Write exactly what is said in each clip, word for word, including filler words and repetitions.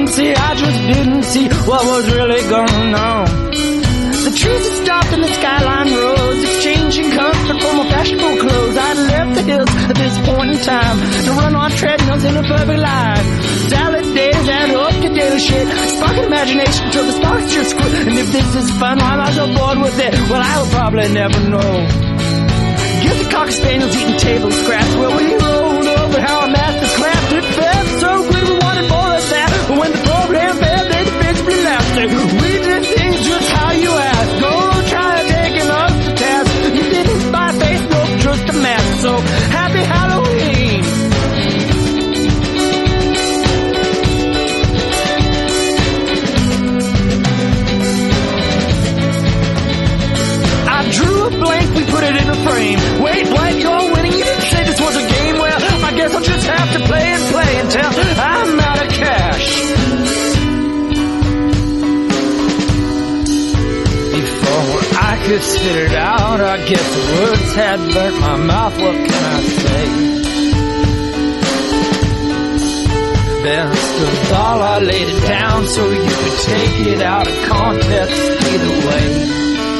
See, I just didn't see what was really going on. The trees had stopped and the skyline rose, exchanging comfort for more fashionable clothes. I'd left the hills at this point in time to run on treadmills in a perfect line. Salad days and up-to-date shit, sparking imagination till the sparks just quit. And if this is fun, why am I so bored with it? Well, I will probably never know. Guess the cocker spaniels eating table scraps. Well, we rolled over how our masters clapped. It felt so good we wanted more of that. But when the program failed, they eventually left it. We did things just how you asked. Don't try taking us to task. You didn't buy Facebook, just a mask. So happy Halloween. I drew a blank, we put it in a frame. Wait, blank, you're winning. You didn't say this was a game. Well, I guess I'll just have to play and play until I'm out of cash. Before I could spit it out, I guess the words had burnt my mouth. What can I say? Best of all, I laid it down so you could take it out of context either way.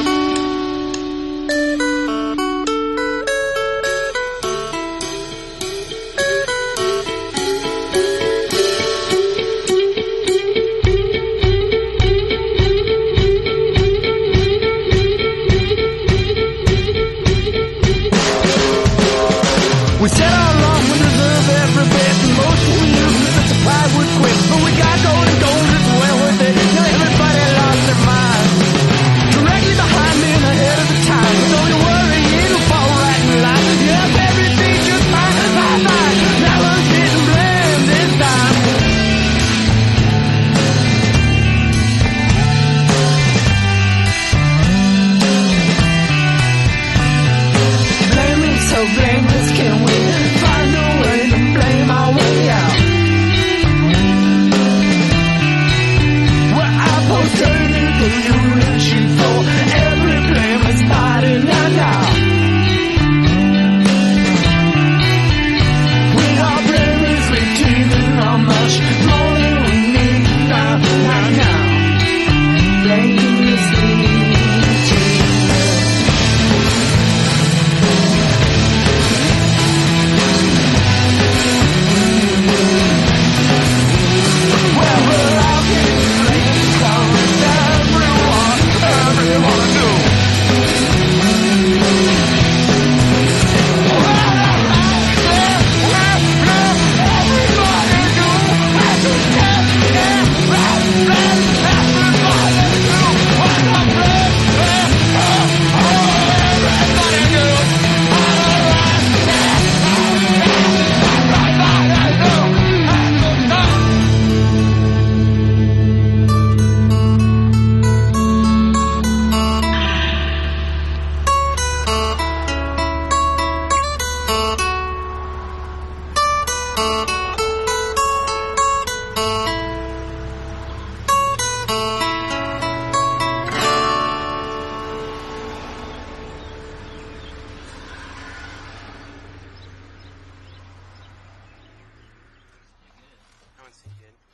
We said all along we deserve every bit. Most of we knew that the supply would quit, but we got gold and gold is well worth it. Till everybody lost their mind. Directly behind me and ahead of the time. So don't you worry, it'll fall right in line. Yes, everything's just fine, fine, fine. Now I'm getting blamed this time. Blame me so blameless, can we? That one's good.